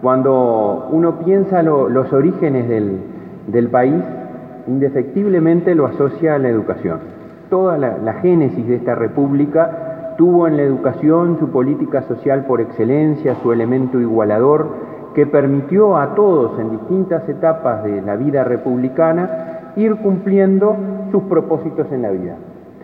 Cuando uno piensa los orígenes del país, indefectiblemente lo asocia a la educación. Toda la génesis de esta república tuvo en la educación su política social por excelencia, su elemento igualador, que permitió a todos en distintas etapas de la vida republicana ir cumpliendo sus propósitos en la vida.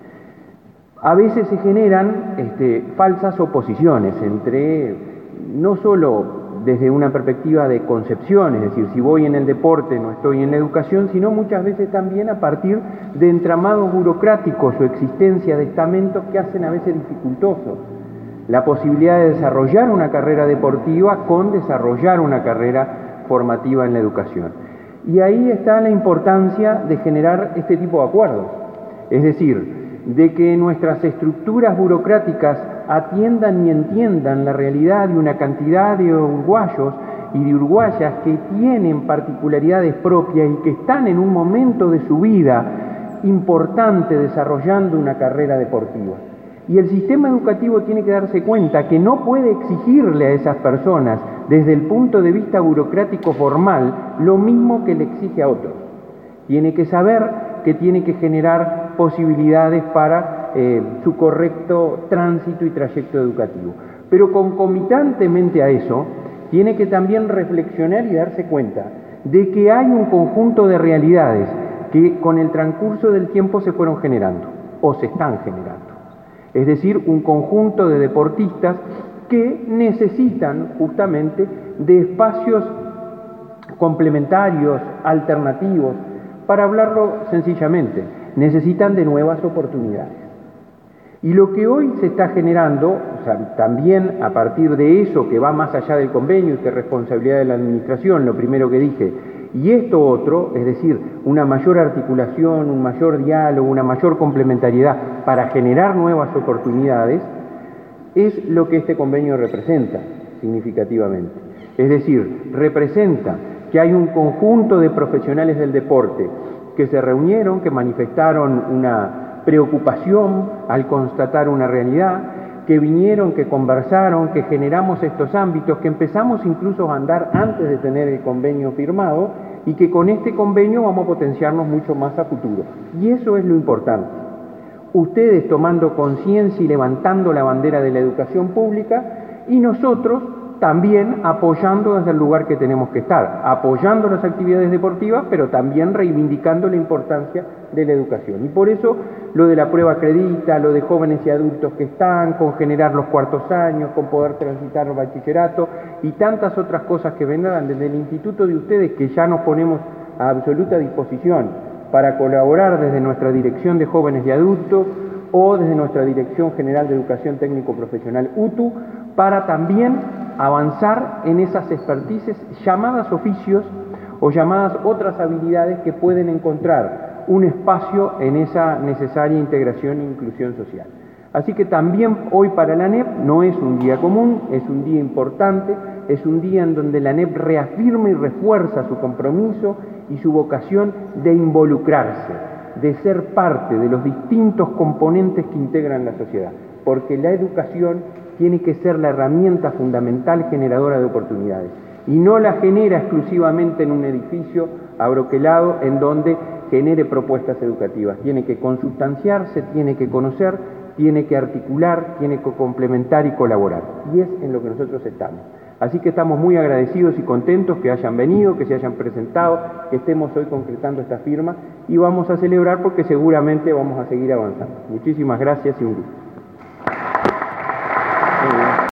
A veces se generan falsas oposiciones entre, no solo desde una perspectiva de concepción, es decir, si voy en el deporte no estoy en la educación, sino muchas veces también a partir de entramados burocráticos o existencia de estamentos que hacen a veces dificultoso la posibilidad de desarrollar una carrera deportiva con desarrollar una carrera formativa en la educación. Y ahí está la importancia de generar este tipo de acuerdos, es decir, de que nuestras estructuras burocráticas atiendan y entiendan la realidad de una cantidad de uruguayos y de uruguayas que tienen particularidades propias y que están en un momento de su vida importante desarrollando una carrera deportiva. Y el sistema educativo tiene que darse cuenta que no puede exigirle a esas personas, desde el punto de vista burocrático formal, lo mismo que le exige a otros. Tiene que saber que tiene que generar posibilidades para su correcto tránsito y trayecto educativo. Pero concomitantemente a eso, tiene que también reflexionar y darse cuenta de que hay un conjunto de realidades que con el transcurso del tiempo se fueron generando o se están generando. Es decir, un conjunto de deportistas que necesitan justamente de espacios complementarios, alternativos. Para hablarlo sencillamente, necesitan de nuevas oportunidades. Y lo que hoy se está generando, o sea, también a partir de eso que va más allá del convenio y que es responsabilidad de la administración, lo primero que dije, y esto otro, es decir, una mayor articulación, un mayor diálogo, una mayor complementariedad para generar nuevas oportunidades, es lo que este convenio representa significativamente. Es decir, representa que hay un conjunto de profesionales del deporte que se reunieron, que manifestaron una preocupación al constatar una realidad, que vinieron, que conversaron, que generamos estos ámbitos, que empezamos incluso a andar antes de tener el convenio firmado y que con este convenio vamos a potenciarnos mucho más a futuro. Y eso es lo importante. Ustedes tomando conciencia y levantando la bandera de la educación pública y nosotros también apoyando desde el lugar que tenemos que estar, apoyando las actividades deportivas, pero también reivindicando la importancia de la educación. Y por eso lo de la prueba acredita, lo de jóvenes y adultos que están, con generar los cuartos años, con poder transitar el bachillerato y tantas otras cosas que vendrán desde el instituto de ustedes, que ya nos ponemos a absoluta disposición para colaborar desde nuestra dirección de jóvenes y adultos o desde nuestra Dirección General de Educación Técnico Profesional UTU, para también avanzar en esas expertices llamadas oficios o llamadas otras habilidades que pueden encontrar un espacio en esa necesaria integración e inclusión social. Así que también hoy para la ANEP no es un día común, es un día importante, es un día en donde la ANEP reafirma y refuerza su compromiso y su vocación de involucrarse, de ser parte de los distintos componentes que integran la sociedad, porque la educación tiene que ser la herramienta fundamental generadora de oportunidades y no la genera exclusivamente en un edificio abroquelado en donde genere propuestas educativas. Tiene que consustanciarse, tiene que conocer, tiene que articular, tiene que complementar y colaborar. Y es en lo que nosotros estamos. Así que estamos muy agradecidos y contentos que hayan venido, que se hayan presentado, que estemos hoy concretando esta firma y vamos a celebrar porque seguramente vamos a seguir avanzando. Muchísimas gracias y un gusto.